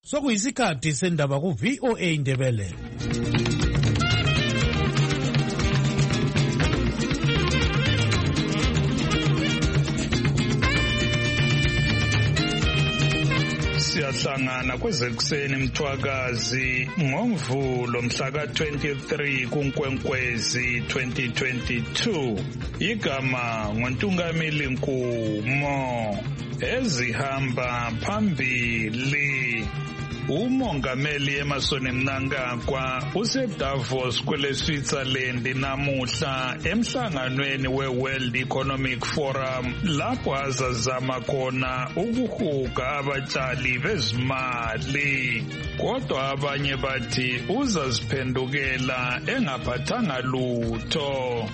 Sokuyisikhathi sendaba ku VOA Indebele. Siyahlangana kwezekuseni Mthwakazi ngoMvulo mhla ka-23 kuNkwenkwezi 2022. Igama ngoNtungameli Nkumo. Ezihamba phambili. Umongameli Emmerson Mnangagwa useDavos kwele-Switzerland namuhla emhlanganweni we-World Economic Forum lapho azazama khona ukuhuga abatshali bezimali. Kodwa abanye bathi uzaziphendukela engaphathanga lutho.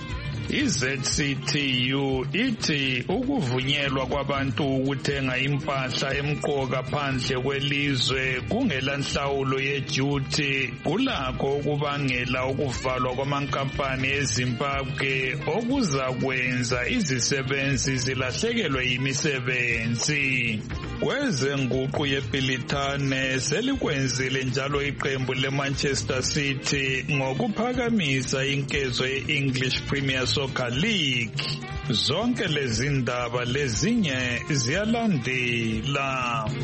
iZCTU ithi ukuvunyelwa kwabantu ukuthenga impahla emqoka phandle kwelizwe kungela nhlawulo yeduty kulakho ukubangela ukuvalwa kwamankampani eZimbabwe okuzakwenza izisebenzi zilahlekelwe yimisebenzi. Kwezenguqu yebhilithane selikwenzile njalo iqembu leManchester City ngokuphakamisa inkezo ye-English Premier Soccer League. Zonke lezi ndaba lezinye ziyalandela.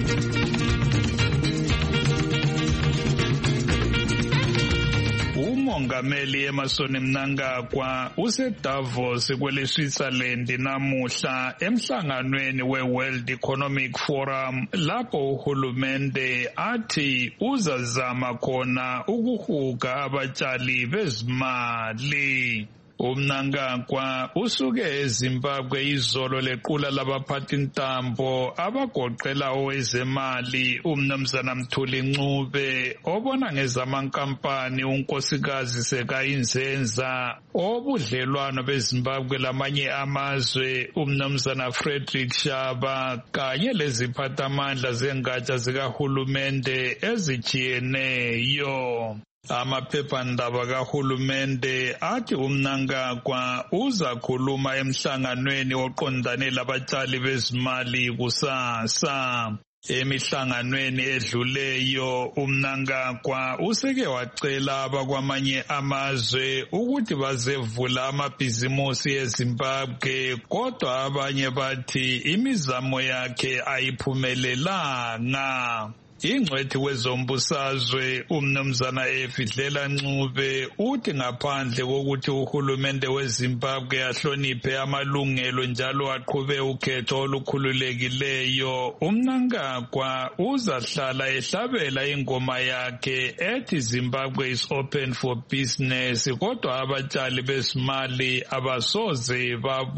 Umongameli Emmerson Mnangagwa useDavos kwele-Switzerland namuhla emhlanganweni we-World Economic Forum lapho uhulumende athi uzazama khona ukuhuga abatshali bezimali. Mnangagwa usuke eZimbabwe izolo lequla labaphathintambo abagoqela owezemali uMnumzana Mthuli Ncube obona ngezamankampani unkosikazi Sekayinzenza obudlelwano beZimbabwe lamanye amazwe uMnumzana Frederick Shaba kanye leziphathamandla zengatsha zikahulumende ezijiyeneyo. Amaphephandaba kahulumende athi uMnangagwa uzakhuluma emhlanganweni oqondane labatshali bezimali kusasa. Emihlanganweni edluleyo uMnangagwa useke wacela abakwamanye amazwe ukuthi bazevula amabhizimusi eZimbabwe kodwa abanye bathi imizamo yakhe ayiphumelelanga. Ingcwethi wezombusazwe uMnumzana Efidlela Ncube uthi ngaphandle kokuthi uhulumende weZimbabwe ahloniphe amalungelo njalo aqhube ukhetho olukhululekileyo, uMnangagwa uzahlala ehlabela ingoma yakhe ethi Zimbabwe is open for business kodwa abatshali bezimali abasoze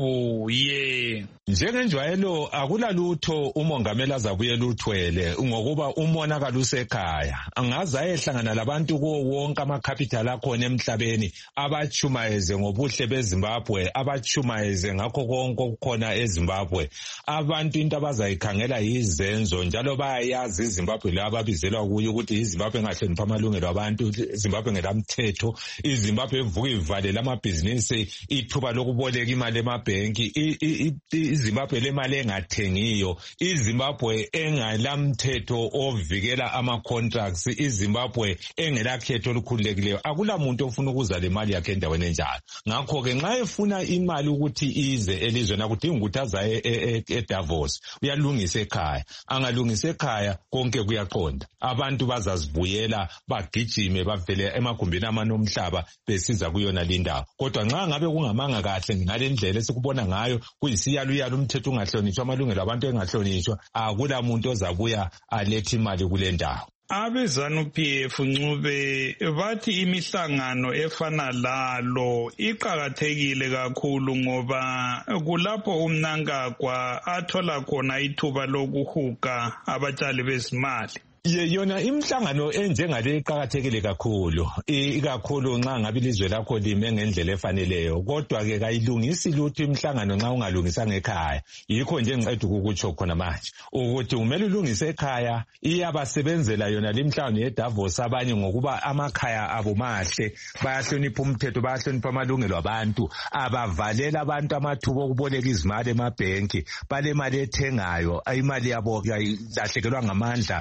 babuye. Njengenjwayelo akulalutho umongameli azabuye luthwele ngokuba umonakalo usekhaya. Angaze ayehlangana labantu kuwo wonke amacapital akhona emhlabeni abachumayeze ngobuhle beZimbabwe, abachumayeze ngakho konke okukhona eZimbabwe. Abantu into abazayikhangela yizenzo njalo bayayazi iZimbabwe la ababizelwa kuyo ukuthi iZimbabwe engahlonipha amalungelo abantu, iZimbabwe ngelamthetho, iZimbabwe evuka ivalele amabhizinisi, ithuba lokuboleka imali emabhenki, iZimbabwe lemali engathengiyo, iZimbabwe engalamthetho ovikela ama-contracts, iZimbabwe engelakhetho olukhululekileyo. Akula muntu ofuna ukuza le mali yakhe endaweni enjalo. Ngakho-ke nxa efuna imali ukuthi ize elizweni akudingi ukuthi azaye eDavos, uyalungisa ekhaya. Angalungisa ekhaya konke kuyaqonda. Abantu bazazibuyela bagijime bavele emagumbini amanomhlaba besiza kuyona lindawo. Kodwa nxa ngabe kungamanga kahle ngale ndlela esikubona ngayo kuyisiyalo umthetho ungahlonishwa, amalungelo abantu engahlonishwa, akula muntu ozabuya alethe imali kule ndawo. Abezanu-PF Ncube bathi imihlangano efana lalo iqakathekile kakhulu ngoba kulapho uMnangagwa athola khona ithuba lokuhuga abatshali bezimali. Yona imihlangano enjengale iqakathekile kakhulu, ikakhulu nxa ngabe ilizwe lakho lime ngendlela efaneleyo. Kodwa ke kayilungisi lutho imihlangano nxa ungalungisanga ekhaya. Yikho nje ngicela ukukutsho khona manje ukuthi umele ulungise ekhaya. Iyabasebenzela yona lemhlangano yeDavos abanye ngokuba amakhaya abo mahle, bayahlonipha umthetho, bayahlonipha amalungelo abantu, abavalela abantu amathuba okuboleka izimali emabhenki, balemali ethengayo, imali yabo ayilahlekelwa ngamandla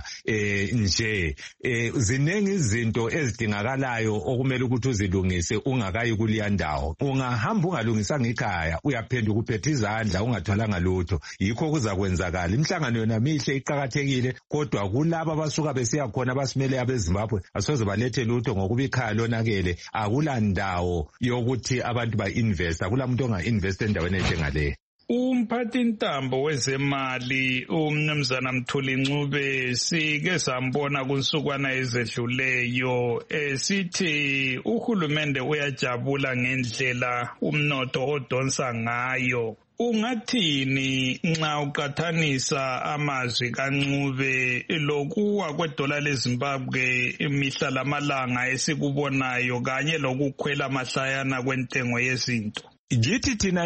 nje ziningi izinto ezidingakalayo okumele ukuthi uzilungise ungakayi kuliya ndawo. Ungahamba ungalungisanga ikhaya uyaphenduka uphethe izandla ungathwalanga lutho. Yikho kuzakwenzakala. Imihlangano yona mihle iqhakathekile, kodwa kulabo abasuka besiya khona basimele abeZimbabwe asoze balethe lutho ngokuba ikhaya lonakele. Akula ndawo yokuthi abantu ba-invest, akula muntu onga-invest endaweni enjengaleyo. Umphathintambo wezemali umnumzana Mthuli Ncube sike sambona kunsukwana ezedluleyo sithi uhulumende uyajabula ngendlela umnotho odonsa ngayo. Ungathini nxa uqathanisa amazwi kaNcube lokuwa kwedola leZimbabwe mihla lamalanga esikubonayo kanye lokukhwela mahlayana kwentengo yezinto? Ngithi thina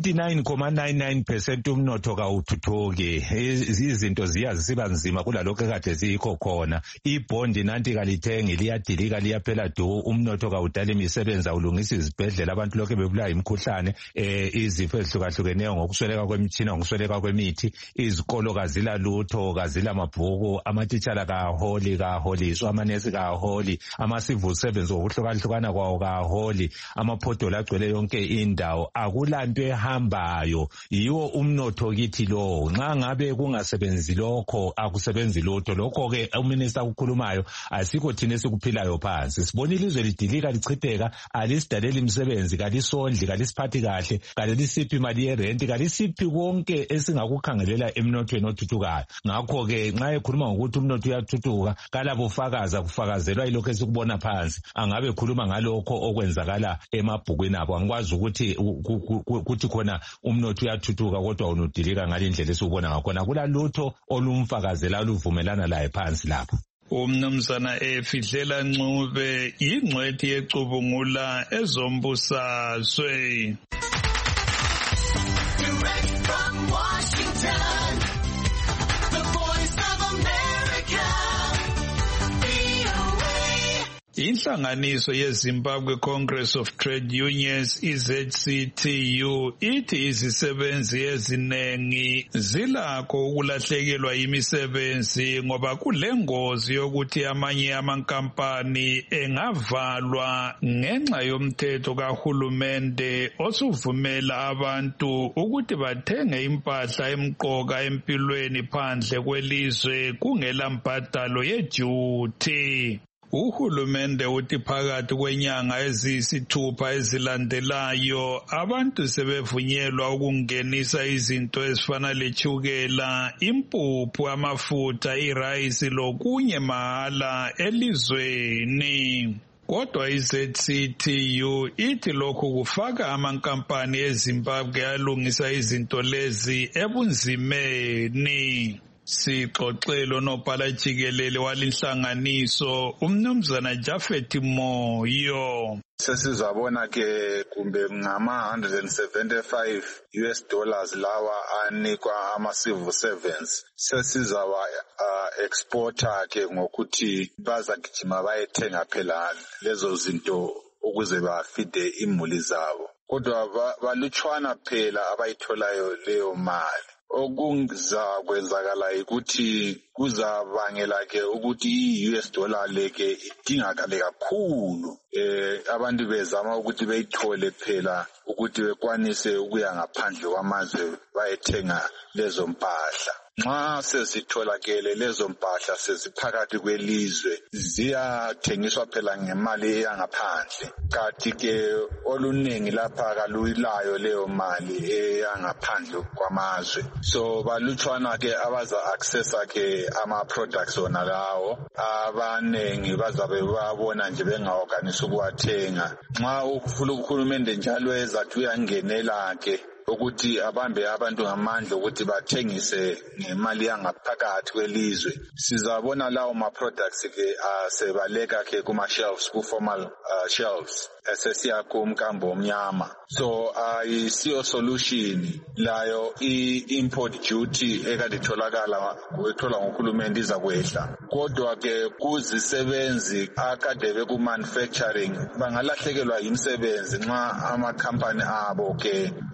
i-99.99% umnotho kawuthuthuki. Izinto ziyazisiba nzima kulalokho kade ziyikho khona. Ibhondi nanti kalithengi liyadilika liyaphela du. Umnotho kawudala imisebenzi awulungisa izibhedlela abantu lokho bebulawa imikhuhlane, izifo ezihlukahlukeneyo ngokusweleka kwemitshina, ngokusweleka kwemithi. Izikolo kazila lutho, kazila mabhuku, amatitshala kaholiswa, amanesi kaholi, ama-civil servants ngokuhlukahlukana kwawo kaholi, amaphodolo agcwele yonke indawo. Akulanto ehambayo. Yiwo umnotho kithi lo. Nxa ngabe kungasebenzi lokho akusebenzi lutho. Lokho ke uminister ukukhulumayo asikho thina esikuphilayo phansi. Sibona ilizwe lidilika lichitheka, alisidaleli imisebenzi, kalisondli, kalisiphathi kahle, kalisiphi imali yerent, kalisiphi konke esingakukhangelela emnothweni othuthukayo. Ngakho ke nxa ekhuluma ngokuthi umnotho uyathuthuka, kalabofakaza kufakazelwa ilokho esikubona phansi. Angabe ekhuluma ngalokho okwenzakala emabhukwini abo. Angikwazi ukuthi khona umnotho uyathuthuka kodwa unudilika ngalindlela esubona ngakhona. Kula lutho olumfakazela oluvumelana laye phansi lapho. Umnumzana Fidlela Ncube yingcwethi yecubungula ezombusazwe. Inhlanganiso yeZimbabwe Congress of Trade Unions iZCTU ithi izisebenzi ezinengi zilakho ukulahlekelwa imisebenzi ngoba kulengozi yokuthi amanye amankampani engavalwa ngenxa yomthetho kahulumende osuvumela abantu ukuthi bathenge impahla emqoka empilweni phandle kwelizwe kungela mbhadalo yeduty. Uhulumende uthi phakathi kwenyanga eziyisithupha ezilandelayo abantu sebevunyelwa ukungenisa izinto ezifana lechukela, impuphu, amafutha, irayisi lokunye mahala elizweni. Kodwa iZCTU ithi lokhu kufaka amankampani eZimbabwe alungisa izinto lezi ebunzimeni. Sixoxelo nobhala jikelele walinhlanganiso umnumzana Jafet Moyo. Sesizabona ke kumbe ngama $175 lawa anikwa ama-civil servants. Sesizawa exporter ke ngokuthi bazagijima bayethenga phela lezo zinto ukuze bafide imuli zabo. Kodwa balutshwana phela abayitholayo leyo mali. Okuzakwenzakala ukuthi kuzabangela ke ukuthi i-US dollar leke idingakale kakhulu. Abantu bezama ukuthi beyithole phela ukuthi bekwanise ukuya ngaphandle kwamazwe bayethenga lezo mpahla. Nxa sezitholakele lezo mpahla seziphakathi kwelizwe ziyathengiswa phela ngemali eyangaphandle. Kanti ke oluningi lapha kaluyilayo leyo mali eyangaphandle kwamazwe. So balutshwana ke abaza accessa ke ama-products wona lawo. Abanengi bazabe babona nje bengaorganisa ukuwathenga. Nxa uhulumende njalo ezathi uyangenela ke ukuthi abambe abantu ngamandla ukuthi bathengise ngemali yangaphakathi kwelizwe. Sizabona lawo ma-products ke sebaleka ke kuma-shelves, ku-formal shelves, esesiya kumkambo omnyama. So ayisiyo solution layo i-import duty ekade itholakala kwethola ngohulumende izakwehla. Kodwa ke kuzisebenzi akade beku-manufacturing bangalahlekelwa imisebenzi nxa amakhampani abo ke eza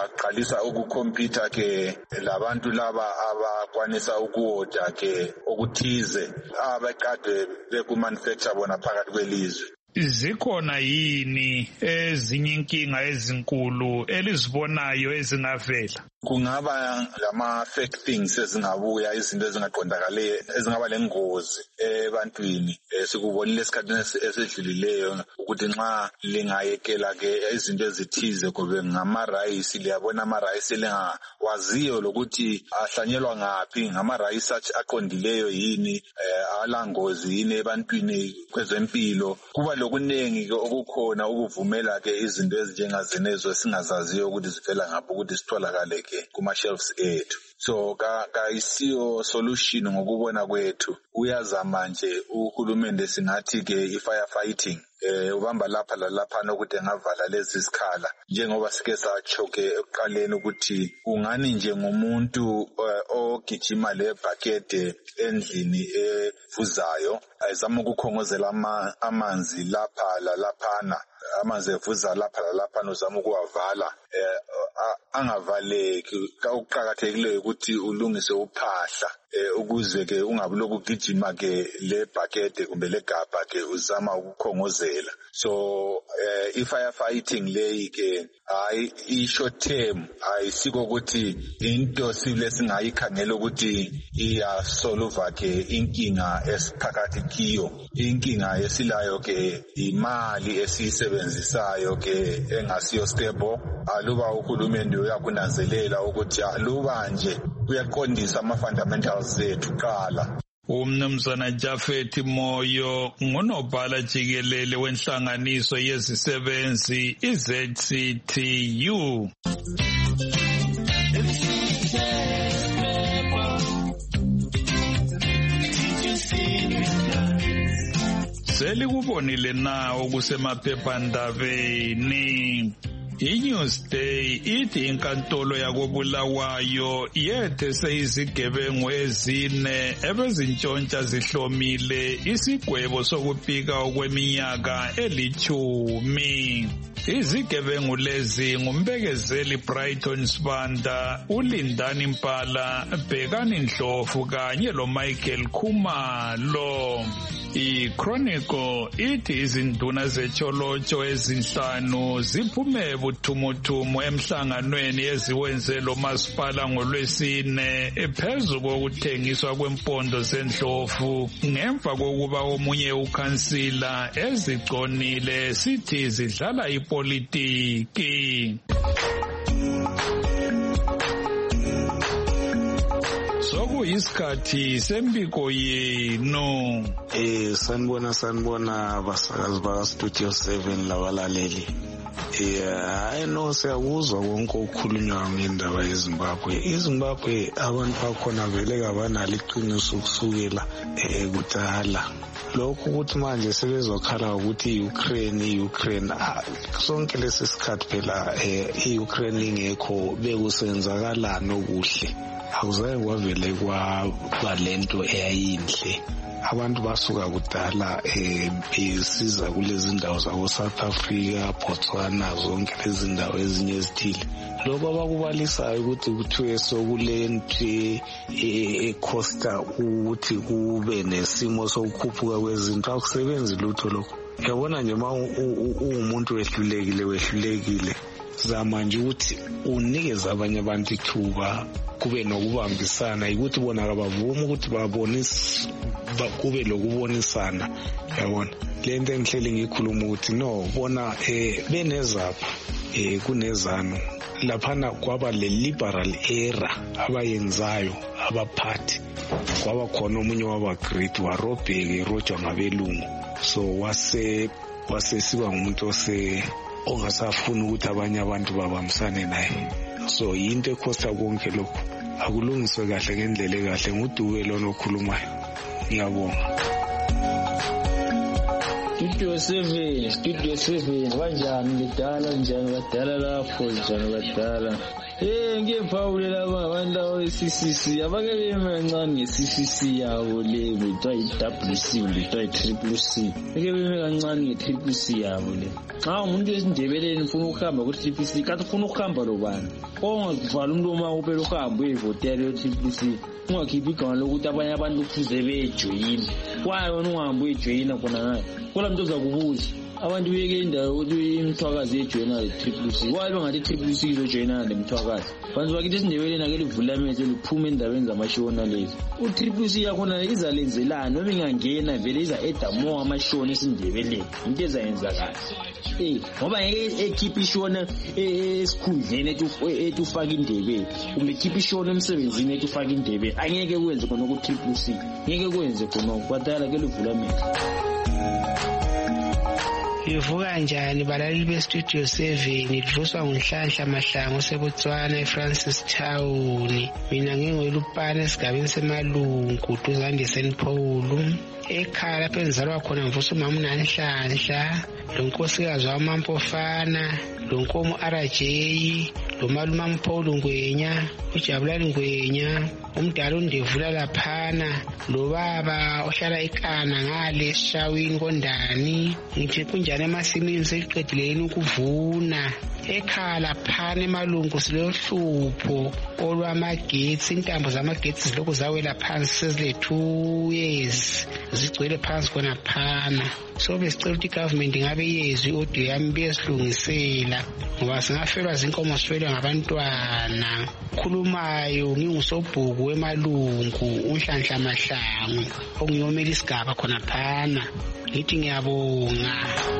baqalisa ukukhompyutha ke labantu laba abakwanisa ukuwoda ke okuthize abaqade bekumanufacture bona phakathi kwelizwe. Zikhona yini ezinye inkinga ezinkulu elizibonayo ezingavela? Kungaba lama fake things ezingabuya, izinto ezingaqondakale ezingaba lengozi ebantwini. Sikubonile esikhathini esedlulileyo ukuthi nxa lingayekela ke izinto ezithize kube ngamarayisi, liyabona amarayisi lengawaziyo lokuthi ahlanyelwa ngaphi, ngamarayisi aqondileyo yini, alangozi yini ebantwini kwezempilo. Kuba lokunengi ke okukhona ukuvumela ke izinto ezinjengazenezo esingazaziyo ukuthi zivela ngaphi ukuthi sitholakale kuma-shelves ethu. So kayisiyo solution ngokubona kwethu. Uyazama nje uhulumende singathi ke i-firefighting ubamba lapha lalaphana ukuthi engavala lezi sikhala, njengoba sike satsho ke ekuqaleni ukuthi ungani nje ngumuntu ogijima lebhakede endlini evuzayo ayizama ukukhongozela amanzi lapha lalaphana, amanzi evuza lapha lalaphana uzama ukuwavala angavaleki. Ukuqakathekileyo ukuthi ulungise uphahla ukuze ke ungabi lokugijima ke lebhakede kumbe legabha ke uzama ukukhongozela. So i-firefighting leyi ke hayi i-short term, ayisiko ukuthi into sile singayikhangela ukuthi iyasolva ke inkinga esiphakathi kiyo. Inkinga esilayo ke imali esiyisebenzisayo ke engasiyo stable. Aluba uhulumende uyakunanzelela ukuthi aluba nje uyaqondisa ama-fundamentals ethu qala. Umnumzana Japhet Moyo ngunobhala jikelele wenhlanganiso yezisebenzi iZCTU. Selikubonile na okusemaphephandabeni. I-Newsday ithi inkantolo yakoBulawayo yethe seyizigebengu ezine ebezintshontsha zihlomile isigwebo sokupika okweminyaka 10. Izigebengu lezi ngumbekezeli Brighton Sibanda, uLindani Mpala, Bhekani Ndlovu kanye loMichael Khumalo. I-Chronicle ithi izinduna zecholotsho ezinhlanu ziphume buthumuthumu emhlanganweni eziwenze lo masipala ngoLwesine phezu kokuthengiswa kwempondo zendlovu ngemva kokuba omunye ukhansila eziconile sithi zidlala ipolitiki. Sokuyisikhathi sembiko yenu. Sanibona basakazi baka Studio 7 labalaleli. I know siyakuzwa konke okukhulunywa ngendaba yeZimbabwe. iZimbabwe abantu bakhona vele kabanalo iqiniso kusukela kudala. Lokho ukuthi manje sebezokhala ukuthi Ukraine sonke lesi sikhathi phela iUkraine ingekho bekusenzakalana okuhle. Akuzaye kwavele kwaba lento eyayinhle. Abantu basuka kudala besiza kulezi ndawo zako South Africa, Botswana, zonke lezi ndawo ezinye ezithile. Lokho abakubalisayo ukuthi kuthiwe sokulento ecosta ukuthi kube nesimo sokukhuphuka kwezinto akusebenzi lutho lokho. Yabona nje uma umuntu wehlulekile zama nje ukuthi unikeze abanye abantu ithuba kube nokubambisana ukuthi bona abavuma ukuthi babonise kube lokubonisana. Yabona lento engihleli ngikhuluma ukuthi no bona benezapho kunezano laphana kwaba le liberal era abayenzayo abaphathi kwaba khona omunye waba great warobheke rojwa ngabelungu so wasesiba ngumuntu ongasafuni ukuthi abanye abantu babambisane naye. So yinto ekhosta konke lokho akulungiswe kahle ngendlela ekahle nguDube lona okhulumayo. Ngiyabonga. Studio 7 kanjani lidala njani badala lapho njani badala Ngephawule laba abantu we-CCC abake beme kancane nge-CCC yabo le bethiwa i-WC bethiwa i-CCC beke beme kancane nge-CCC yabo le. Xa umuntu wesindebeleni ufuna ukuhamba ku-CCC kanti ufuna ukuhamba lobani ongazivala umlomo wakho phela uhambe uyivotela yo-CCC ungakhiphi igama lokuthi abanye abantu kufuze bejoyine. Kwaye wena ungahambe uyijoyina khona ngayo kola muntu ozakubuza abantu beke indawo ukuthi imithwakazi ejoyina le-CCC waye bengathi i-CCC izojoyina le-mthwakazi bantu bakithi esindebeleni ake livula amehlo liphume endaweni zamashona lezi. U-CCC yakhona izalenzelana noma ingangena vele iza-eda more amashona esindebeleni into ezayenzakala. Ngoba ngeke ekhiphe ishona esikhundleni ethi ufake indebeni kumbe ekhiphe ishona emsebenzini ethi ufake indebeni angeke kwenze khona ku-CCC ngeke kwenze khona ukubhatala ke livula amehlo. Livuka njani balaleli bestudio 7 livuswa nguNhlanhla Mahlangu oseBotswana eFrancis Town. Mina ngingwelupane esigabeni semalungu duzane St Paul. Ekhaya lapho enzalwa khona mvusa umama uNhlanhla, lo nkosikazi waMampofana, lo nkomo RJ, lo malume Paul Ngwenya, uJabulani Ngwenya, umdala uNdevula laphana, lo baba ohlala eKana ngale eShawini koNdani. Ngithi kunjani emasimini sesiqedileni ukuvuna. Ekhaya laphana emalungu silohlupho olwamagetsi, intambo zamagetsi zilokhu zawela phansi sezile 2 years zigcwele phansi khona phana. So besicela ukuthi igovernment ngabe yezwi audio yami besilungisela ngoba singafelwa zinkomo sifelwa ngabantwana. Khulumayo ngingusobhuku wemalungu uNhlanhla Mahlangu ongiyomela isigaba khona phana. Ngithi ngiyabonga.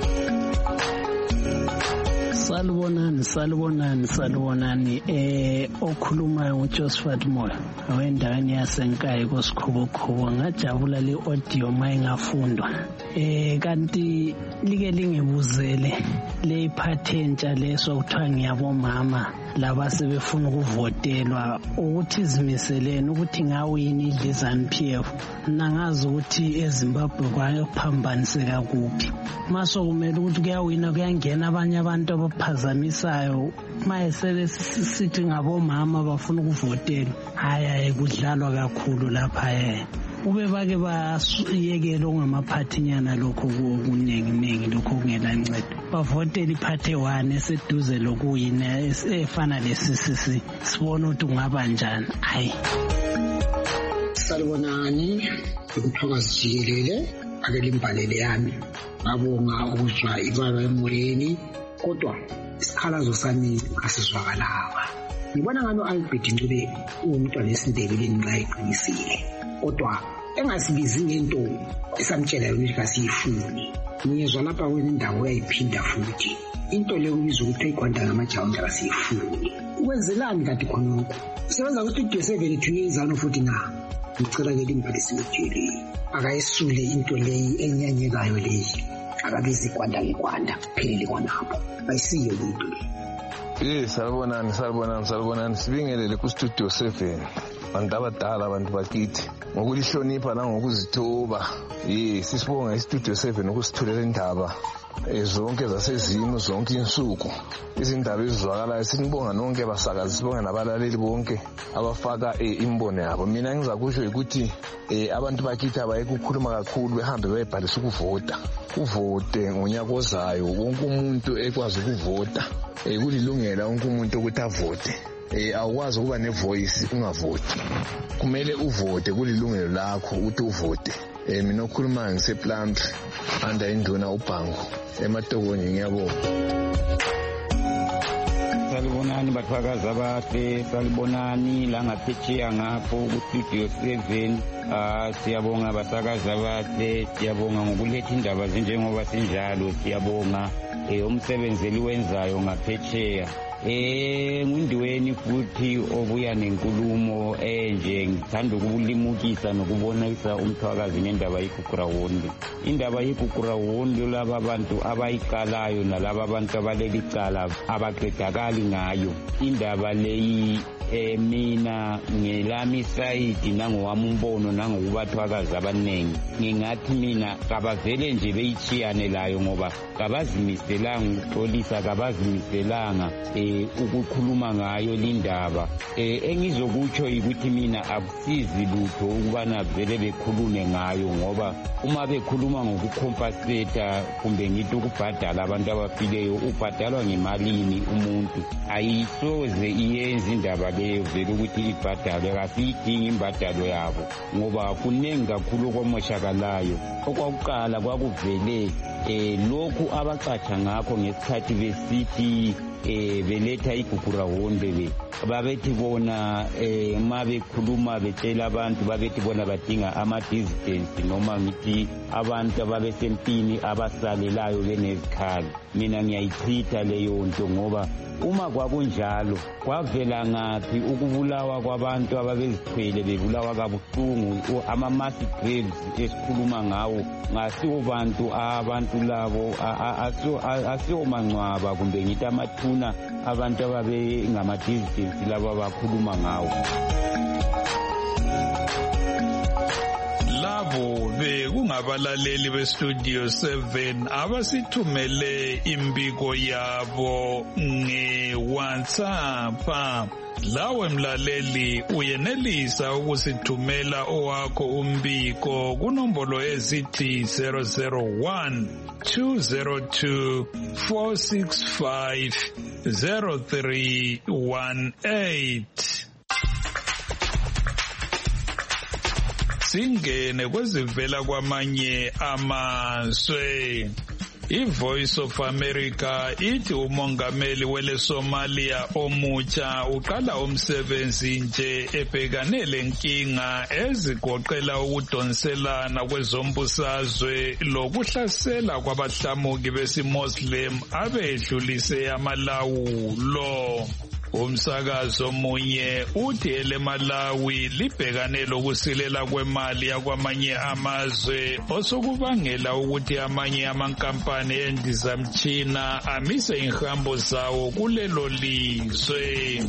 Salibonani okhulumayo uJosephat Moyo awendaweni yaseNkayi koSikhubuKhubu. Ngajabula le audio mayingafundwa kanti like lingibuzele le iphathentsha leso kuthiwa ngiyabomama laba sebefuna ukuvotelwa ukuthi izimiseleni ukuthi ngawini idlizani PF. Nangazi ukuthi eZimbabwe kwayophambaniseka kuphi maso kumele ukuthi kuyawina kuyangena abanye abantu abaphazamisayo mayesele sithi ngabomama bafuna ukuvotelwa. Hayi kudlalwa kakhulu lapha ube bake bayekela ongamaphathinyana lokho okuningi lokho kungela ncedo bavotela iphathe 1 eseduze lokuyina efana le-CCC sibona ukuthi kungaba njani. Hayi salibonani ukuthokoza jikelele ake limbalele yami ngabonga ukuzwa ibala emoyeni kodwa isikhalazo sami asizwakalanga. Ngibona ngalo Albert Ncube umntwana esindebeleni nxa eqinisile kodwa engasibizi ngento esamtshela ukuthi kasiyifuni. Ngiyezwa lapha kwendawo uyayiphinda futhi into leyo ubizwa ukuthi ayigwanda ngamajawunja kasiyifuni. Kwenzelani kanti khonokho? Sebenza ku-Studio 7 2 years ago futhi na ngicela ke limphalisi ejele akayisule into leyi enyanyekayo leyi akabizi igwanda ngegwanda phelele khonapho ayisiyo into le. Salibonani sibingelele ku-Studio 7 bantu abadala abantu bakithi ngokulihlonipha nangokuzithoba. Sisibonga i-Studio 7 ukusithulela indaba zonke zasezimo zonke insuku izindaba ezizwakalayo. Sinibonga nonke abasakazi, sibonga nabalaleli bonke abafaka imbono yabo. Mina ngizakusho ukuthi abantu bakithi abayeke ukukhuluma kakhulu behambe bayebhalisa ukuvota. Uvote ngonyaka ozayo, wonke umuntu ekwazi ukuvota. Kulilungela wonke umuntu ukuthi avote. Awukwazi ukuba nevoice ungavoti, kumele uvote, kulilungelo lakho ukuthi uvote. Mina okhuluma ngiseplant anda induna uBhango eMatokweni. Ngiyabonga. Salibonani bathwakazi abahle, salibonani la ngaphetsheya ngapho ku-Studio 7. Siyabonga abasakazi abahle, siyabonga ngokuletha indaba zinjengoba sinjalo, siyabonga umsebenzi eliwenzayo ngaphetsheya. Ngundweni futhi obuya nenkulumo nje ngithanda ukulimukisa nokubonisa umthwakazi ngendaba yeGugurawundi. Indaba yeGugurawundi laba abantu abayikalayo nalaba abantu abaleliqala abaqedakali ngayo. Indaba leyi mina ngelami sayidi nangowami umbono nangokubathwakazi abaningi ngingathi mina kabavele nje beyithiyane layo ngoba kabazimiselanga ukuxolisa, kabazimiselanga ukukhuluma ngayo lindaba engizokutsho ukuthi mina akusizi lutho ukubana vele bekhulume ngayo ngoba uma bekhuluma ngokukhompaseta kumbe ngithi ukubhadala abantu abafileyo ubhadalwa ngemalini umuntu ayisoze iyenze indaba leyo vele ukuthi ibhadalwe kasiyidingi imbadalo yabo ngoba kuningi kakhulu okwamoshakalayo okwakuqala kwakuvele lokhu abacatsha ngakho ngesikhathi besithi beletha igugurahonde babethi bona ma bekhuluma betshela abantu babethi bona badinga ama-distance noma ngithi abantu ababesempini abasalelayo benezikhali mina ngiyayichitha leyo nto ngoba uma kwakunjalo kwavela ngaphi ukubulawa kwabantu ababezithwele bebulawa kabuhlungu ama-mass graves esikhuluma ngawo ngasiwo abantu labo asiwo mangcwaba kumbe ngithi amathuna abantu ababengama-distance labo abakhuluma ngawo. Labo bekungabalaleli bestudio 7 abasithumele imbiko yabo nge-WhatsApp. Lawe mlaleli uyenelisa ukusithumela owakho umbiko kunombolo ezithi 001 202 465 0318. Singene kwezivela kwamanye amazwe. I-Voice of America ithi umongameli wele Somalia omutsha uqala umsebenzi nje ebhekane lenkinga ezigoqela ukudonselana kwezombusazwe lokuhlasela kwabahlamuki besiMuslim abedlulise amalawulo. Umsakazo munye uthi eleMalawi libhekane lokusilela kwemali yakwamanye amazwe osokubangela ukuthi amanye amankampani endizamtshina amise inhambo zawo kulelo lizwe.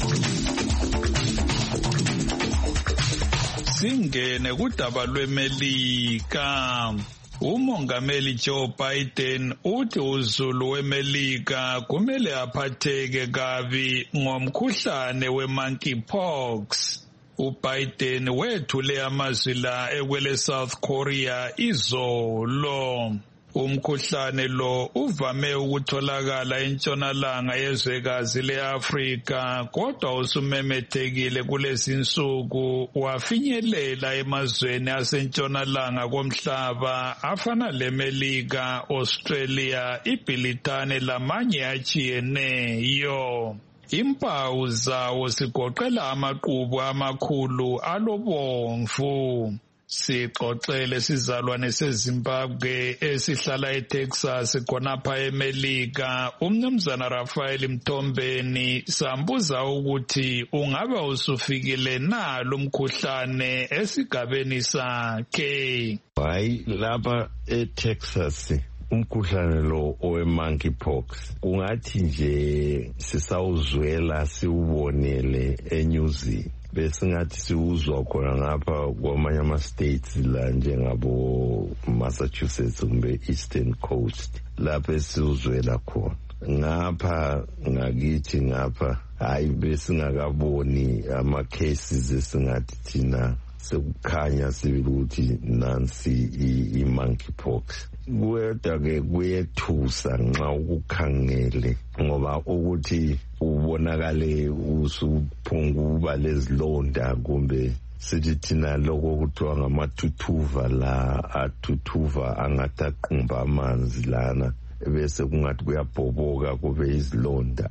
Singene kudaba lweMelika. Umongameli Joe Biden uthi uzulu weMelika kumele aphatheke kabi ngomkhuhlane we-monkeypox. uBiden wethule amazwi la ekwele South Korea izolo. Umkhuhlane lo uvame ukutholakala entshonalanga yezwekazi le-Afrika kodwa usumemethekile kulezi insuku wafinyelela emazweni asentshonalanga komhlaba afana leMelika, Australia, iBritane lamanye atshiyeneyo. Impawu zawo zigoqela amaqhubu amakhulu alobomvu. Sixoxele sizalwane seZimbabwe esihlala eTexas khonapha eMelika umnumzana Rafael Mthombeni sambuza ukuthi ungaba usufikile na lo mkhuhlane esigabeni sakhe. Hayi lapha eTexas umkhuhlane lo owe-monkeypox kungathi nje sisawuzwela siwubonele eNewsini besingathi siwuzwa khona ngapha kwamanye ama-states la njengabo Massachusetts kumbe Eastern Coast lapho siwuzwela khona. Ngapha ngakithi ngapha hayi besingakaboni ama-cases esingathi thina sekukhanya sibili ukuthi nansi i-monkeypox. Kodwa-ke kuyethusa nxa ukukhangele ngoba ukuthi ubonakale usuphunguba lezilonda kumbe sithi thina lokho kuthiwa ngamathuthuva la athuthuva angathi aqumba amanzi lana bese kungathi kuyabhoboka kube izilonda.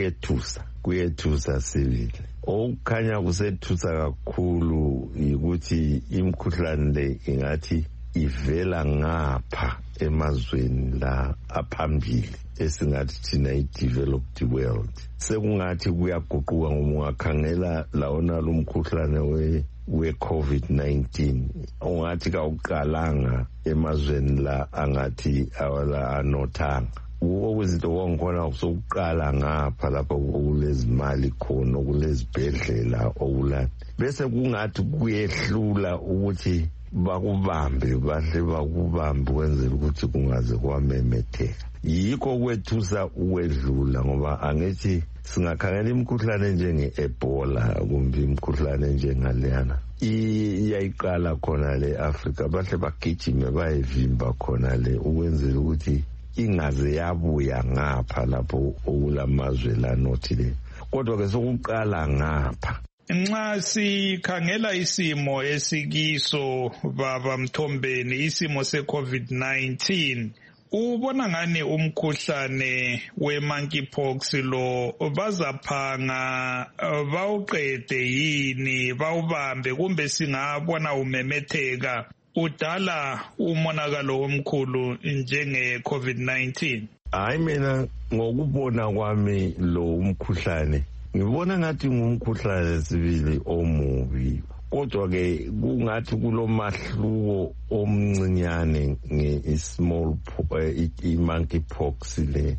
Kuyethusa sibili. Okukhanya kusethusa kakhulu yikuthi imkhuhlane le ingathi ivela ngapha emazweni la aphambili esingathi thina i-developed world. Sekungathi kuyaguquka ngoba ungakhangela lawona lo mkhuhlane we-COVID-19 ungathi kawuqalanga emazweni la angathi awala anothanga. Okuzinto konkhona sokuqala ngapha lapha okulezimali khona okulezibhedlela okulani bese kungathi kuyehlula ukuthi bakubambe bahle bakubambe kwenzela ukuthi kungaze kwamemetheka. Yikho kwethusa ukwedlula ngoba angithi singakhangela imikhuhlane njenge-Ebola kumbe imikhuhlane njengaleyana iyayiqala khona le Africa bahle bagijime bayivimba khona le ukwenzela ukuthi ingaze yabuya ngapha lapho okulamazwe lanothile kodwa ke sokuqala ngapha. Nxa sikhangela isimo esikiso baba Mthombeni, isimo se-COVID-19, ubona ngani umkhuhlane we-monkeypox lo bazaphanga bawuqede yini, bawubambe kumbe singabona umemetheka udala umonakalo omkhulu njenge-COVID-19? Hayi, mina ngokubona kwami lo umkhuhlane ngibona ngathi ngumkhuhlane sibili omubi, kodwa ke kungathi kulomahluko omncinyane nge-small i-monkeypox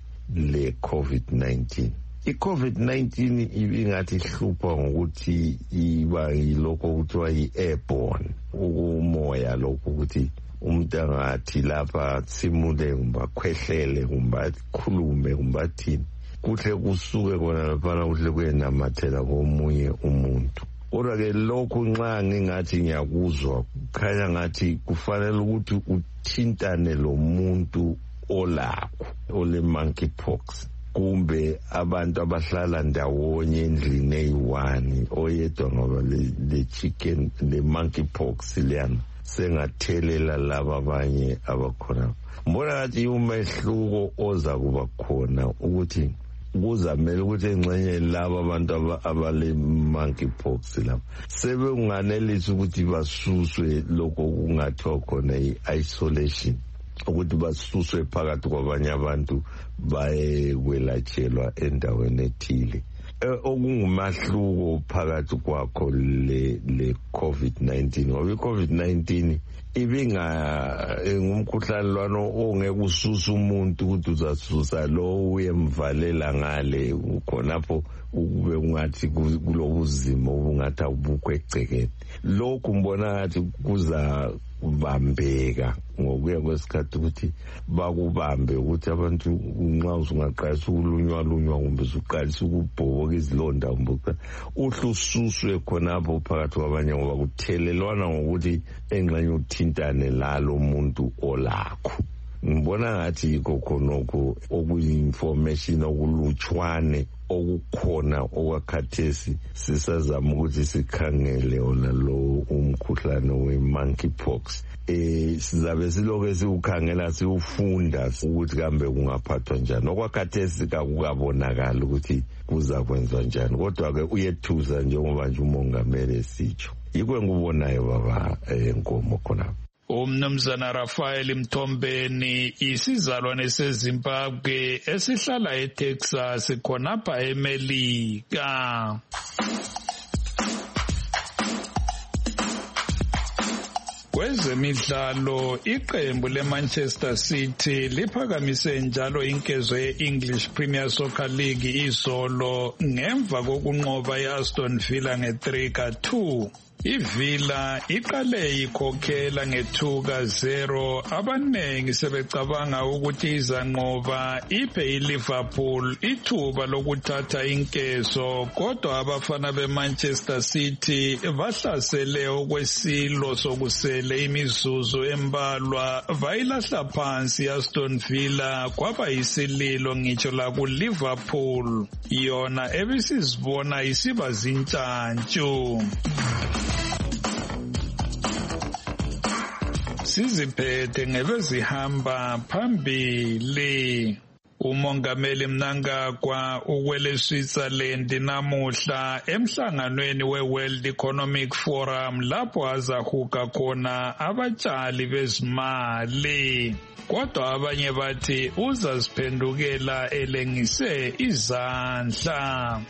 le COVID-19. I-COVID-19 ibingathi ihlupha ngokuthi iba yilokho kuthiwa yi-airborne, ukumoya lokho ukuthi umuntu angathi lapha simule kumbe akhwehlele kumbe akhulume kumbe athini kuhle kusuke kona laphana kuhle kuyenamathela komunye umuntu. Kodwa ke lokhu nxa ngingathi ngiyakuzwa kukhanya ngathi kufanele ukuthi uthintane lo muntu olakho ole monkeypox kumbe abantu abahlala ndawonye endlini eyi-1 oyedwa ngoba le chicken le monkeypox leyana sengathelela laba abanye abakhona. Mbona ngathi umehluko oza kuba khona ukuthi kuzamele ukuthi engxenye laba abantu abale monkeypox lapha sebekunganelisa ukuthi basuswe lokho kungathiwa khona i-isolation, ukuthi basuswe phakathi kwabanye abantu baye kwelatshelwa endaweni ethile. Okungumahluko phakathi kwakho le COVID-19 ngoba i-COVID-19 ngumkhuhlane lwano ongeke ususa umuntu ukuthi uzasusa lo uyemvalela ngale khonapho ukube ungathi kulobuzima obungathi abukho egcekeni. Lokhu mbona ngathi kuza kubambeka ngokuya kwesikhathi ukuthi bakubambe ukuthi abantu nxa usungaqalisa ukulunywa kumbe usuqalisa ukubhoboka izilonda kumbe uhle ususwe khonapho phakathi kwabanye ngoba kuthelelwana ngokuthi engxenye uthintane lalo muntu olakho. Ngibona ngathi yikho khonokho okuyi-information okulutshwane okukhona okwakhathesi sisazama ukuthi sikhangele ona lo umkhuhlane we-monkeypox. Sizabe silokhu siwukhangela siwufunda ukuthi kambe kungaphathwa njani. Okwakhathesi kakukabonakala ukuthi kuzakwenziwa njani, kodwa-ke uyethusa njengoba nje umongameli esitsho. Yikho engikubonayo baba Nkomo khonapho. Umnumzana Rafael Mthombeni, isizalwane seZimbabwe esihlala eTexas khonapha eMelika. Kwezemidlalo, iqembu leManchester City liphakamise njalo inkezo ye-English Premier Soccer League izolo ngemva kokunqoba i-Aston Villa nge-3-2. iVilla iqale ikhokhela nge-2-0, abanengi sebecabanga ukuthi izanqoba iphe iLiverpool ithuba lokuthatha inkezo, kodwa abafana beManchester City bahlasele okwesilo sokusele imizuzu embalwa bayilahla phansi iAston Villa kwaba yisililo ngitsho lakuLiverpool, yona ebisizibona isiba zintshantshu. Siziphethe ngebezihamba phambili. Umongameli Mnangagwa ukwele Switzerland namuhla emhlanganweni we-World Economic Forum lapho azahuga khona abatshali bezimali. Kodwa abanye bathi uzaziphendukela elengise izandla.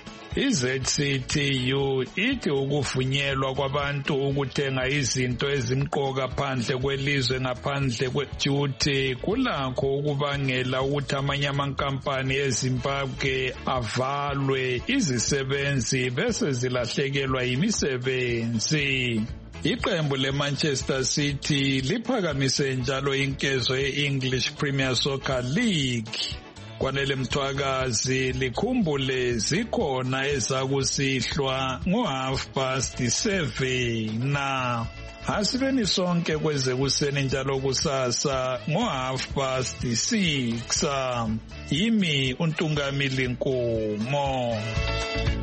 iZCTU ithi ukuvunyelwa kwabantu ukuthenga izinto ezimqoka phandle kwelizwe ngaphandle kwe-duty kulakho ukubangela ukuthi amanye amankampani eZimbabwe avalwe, izisebenzi bese zilahlekelwa yimisebenzi. Iqembu leManchester City liphakamise njalo inkezo ye-English Premier Soccer League. Kwanele Mthwakazi likhumbule zikhona ezakusihlwa ngo7:30 na asibeni sonke kweze kuseni njalo kusasa ngo6:30. Yimi uNtungamili Nkomo.